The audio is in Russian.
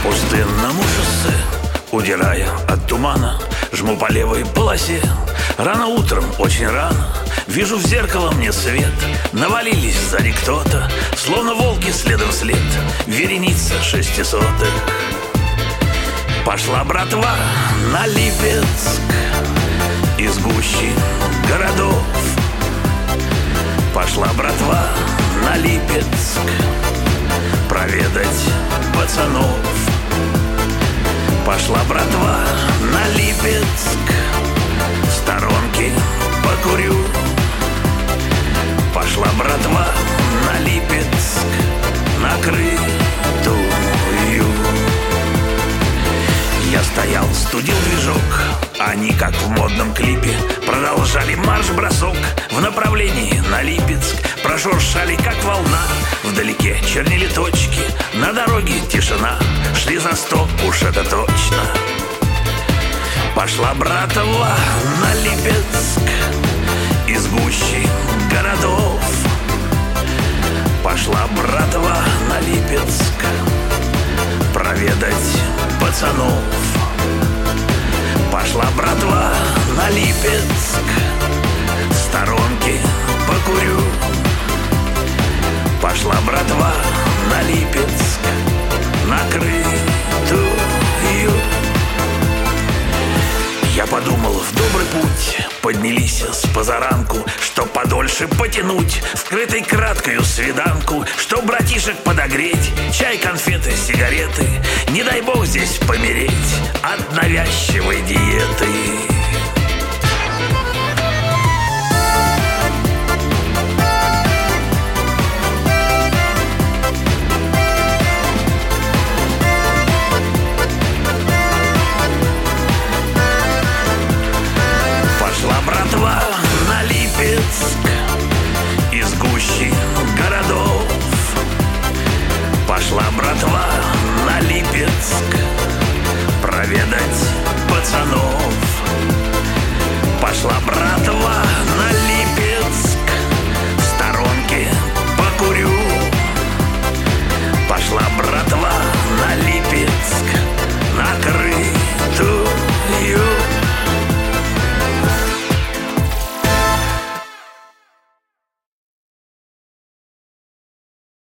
пустынному шоссе, удирая от тумана, жму по левой полосе. Рано утром, очень рано, вижу в зеркало мне свет. Навалились сзади кто-то, словно волки следом вслед. Вереница 600-х. Пошла братва на Липецк из гущи городов. Пошла братва на Липецк проведать пацанов. Пошла братва на Липецк, в сторонке покурю. Пошла братва на Липецк, накрытую. Я стоял, студил движок, они, как в модном клипе, продолжали марш-бросок в направлении на Липецк. Прошуршали, как волна, вдалеке чернели точки. На дороге тишина, шли за 100, уж это точно. Пошла братва на Липецк из гущи городов. Пошла братва на Липецк проведать пацанов. Пошла братва на Липецк, в сторонке покурю. Пошла братва на Липецк, накрытую. Я подумал, в добрый путь поднялись с позаранку, чтоб подольше потянуть вскрытой краткою свиданку, чтоб братишек подогреть, чай, конфеты, сигареты. Не дай бог здесь помереть от навязчивой диеты.